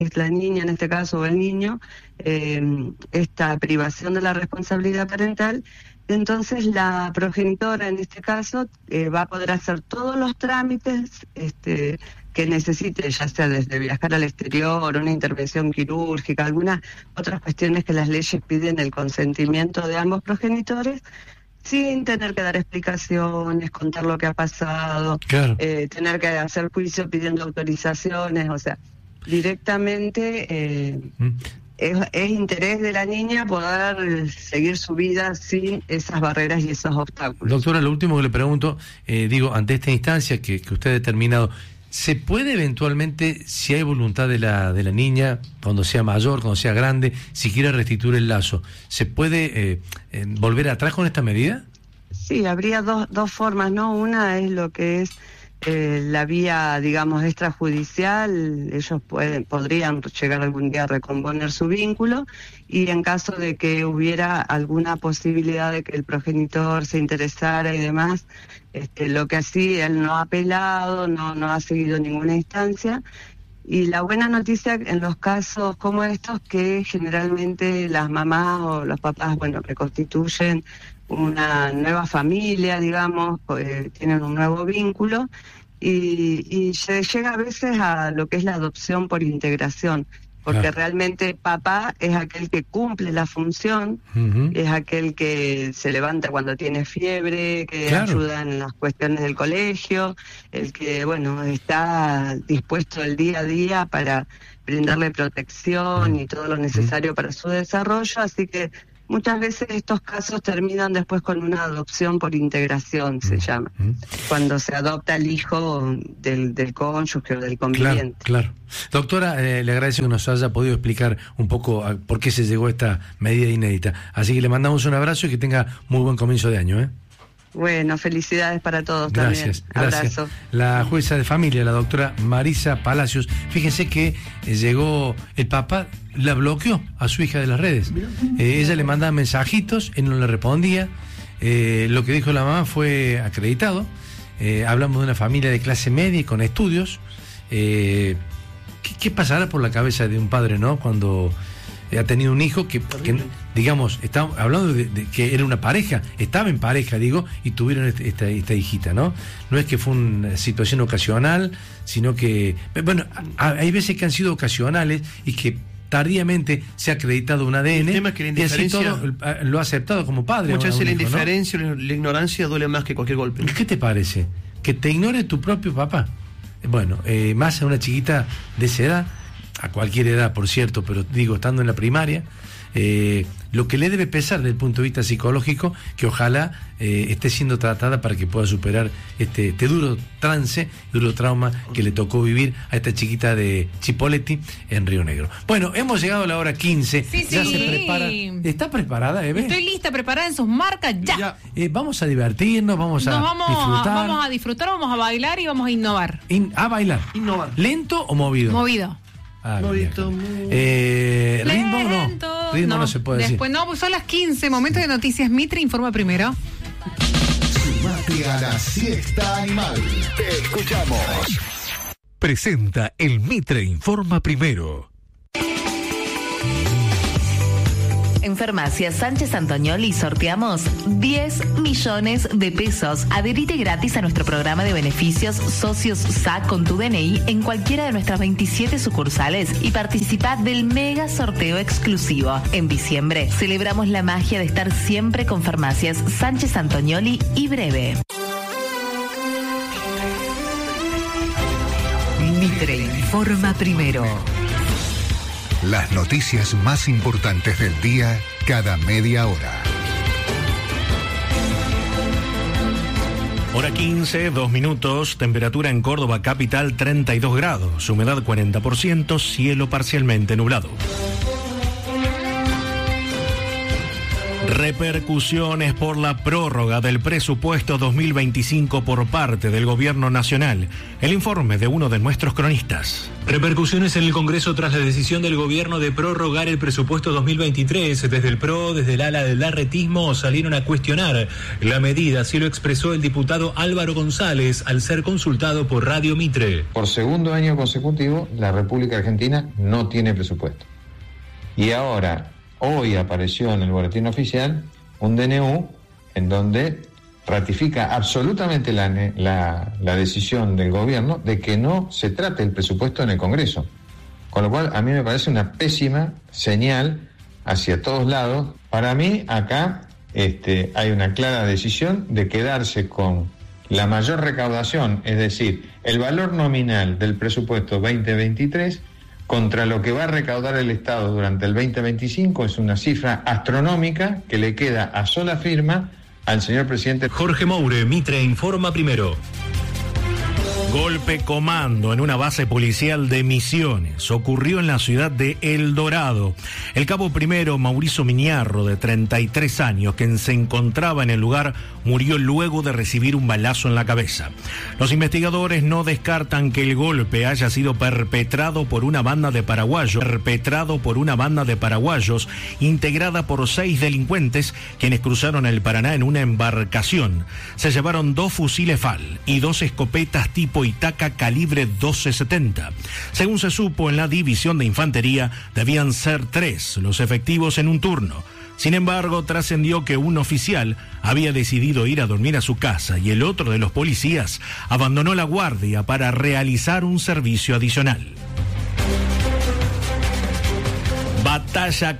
es la niña en este caso o el niño, esta privación de la responsabilidad parental. Entonces la progenitora en este caso va a poder hacer todos los trámites que necesite, ya sea desde viajar al exterior, una intervención quirúrgica, algunas otras cuestiones que las leyes piden el consentimiento de ambos progenitores, sin tener que dar explicaciones, contar lo que ha pasado, claro, tener que hacer juicio pidiendo autorizaciones, o sea, directamente es interés de la niña poder seguir su vida sin esas barreras y esos obstáculos. Doctora, lo último que le pregunto, ante esta instancia que usted ha determinado, ¿se puede eventualmente, si hay voluntad de la niña, cuando sea mayor, cuando sea grande, si quiere restituir el lazo, ¿se puede volver atrás con esta medida? Sí, habría dos formas, ¿no? Una es lo que es la vía, digamos, extrajudicial. Ellos podrían llegar algún día a recomponer su vínculo, y en caso de que hubiera alguna posibilidad de que el progenitor se interesara y demás, lo que así él no ha apelado, no ha seguido ninguna instancia. Y la buena noticia en los casos como estos, que generalmente las mamás o los papás, que constituyen una nueva familia, digamos, tienen un nuevo vínculo, y se llega a veces a lo que es la adopción por integración, porque claro, realmente papá es aquel que cumple la función, es aquel que se levanta cuando tiene fiebre, que claro, ayuda en las cuestiones del colegio, el que, está dispuesto el día a día para brindarle protección y todo lo necesario para su desarrollo, así que muchas veces estos casos terminan después con una adopción por integración, se llama, cuando se adopta el hijo del cónyuge o del conviviente. Claro. Doctora, le agradezco que nos haya podido explicar un poco por qué se llegó a esta medida inédita. Así que le mandamos un abrazo y que tenga muy buen comienzo de año, Bueno, felicidades para todos. Gracias, también. Gracias. Abrazo. La jueza de familia, la doctora Marisa Palacios, fíjense que llegó, el papá la bloqueó a su hija de las redes. Ella le mandaba mensajitos, él no le respondía. Lo que dijo la mamá fue acreditado. Hablamos de una familia de clase media y con estudios. ¿Qué pasará por la cabeza de un padre, no? Cuando ha tenido un hijo que digamos, estamos hablando de que era una pareja, estaba en pareja, y tuvieron esta hijita, ¿no? No es que fue una situación ocasional, sino que, hay veces que han sido ocasionales y que tardíamente se ha acreditado un ADN, el tema es que la y así todo lo ha aceptado como padre. Muchas veces la hijo, indiferencia, ¿no? La ignorancia duele más que cualquier golpe. ¿Qué te parece? Que te ignore tu propio papá. Más a una chiquita de esa edad, a cualquier edad, por cierto, pero estando en la primaria, lo que le debe pesar desde el punto de vista psicológico, que ojalá esté siendo tratada para que pueda superar este duro trauma que le tocó vivir a esta chiquita de Chipoleti en Río Negro. Bueno, hemos llegado a la hora 15. Sí. Ya se prepara. ¿Está preparada, Eve? Estoy lista, preparada en sus marcas, ya. Vamos a divertirnos, vamos a disfrutar. Vamos a disfrutar, vamos a bailar y vamos a innovar. A bailar. Innovar. ¿Lento o movido? Movido. Ritmo no se puede decir. Después pues son las 15, momento de noticias. Mitre informa primero. Sumate a la siesta animal. Te escuchamos. Presenta el Mitre informa primero. En Farmacia Sánchez Antoñoli sorteamos 10 millones de pesos. Adherite gratis a nuestro programa de beneficios Socios SAC con tu DNI en cualquiera de nuestras 27 sucursales y participa del mega sorteo exclusivo. En diciembre celebramos la magia de estar siempre con Farmacias Sánchez Antoñoli y Breve. Mitre informa primero. Las noticias más importantes del día cada media hora. Hora 15, 2 minutos, temperatura en Córdoba capital 32 grados, humedad 40%, cielo parcialmente nublado. Repercusiones por la prórroga del presupuesto 2025 por parte del Gobierno Nacional. El informe de uno de nuestros cronistas. Repercusiones en el Congreso tras la decisión del Gobierno de prorrogar el presupuesto 2023. Desde el PRO, desde el ala del larretismo, salieron a cuestionar la medida. Así lo expresó el diputado Álvaro González al ser consultado por Radio Mitre. Por segundo año consecutivo, la República Argentina no tiene presupuesto. Y ahora, hoy apareció en el boletín oficial un DNU en donde ratifica absolutamente la decisión del gobierno de que no se trate el presupuesto en el Congreso. Con lo cual, a mí me parece una pésima señal hacia todos lados. Para mí, acá hay una clara decisión de quedarse con la mayor recaudación, es decir, el valor nominal del presupuesto 2023 contra lo que va a recaudar el Estado durante el 2025, es una cifra astronómica que le queda a sola firma al señor presidente. Jorge Moure, Mitre Informa Primero. Golpe comando en una base policial de Misiones. Ocurrió en la ciudad de El Dorado. El cabo primero, Mauricio Miñarro, de 33 años, quien se encontraba en el lugar, murió luego de recibir un balazo en la cabeza. Los investigadores no descartan que el golpe haya sido perpetrado por una banda de paraguayos, integrada por 6 delincuentes, quienes cruzaron el Paraná en una embarcación. Se llevaron 2 fusiles FAL y 2 escopetas tipo Itaca calibre 12-70. Según se supo, en la división de infantería debían ser 3 los efectivos en un turno. Sin embargo, trascendió que un oficial había decidido ir a dormir a su casa y el otro de los policías abandonó la guardia para realizar un servicio adicional. Batalla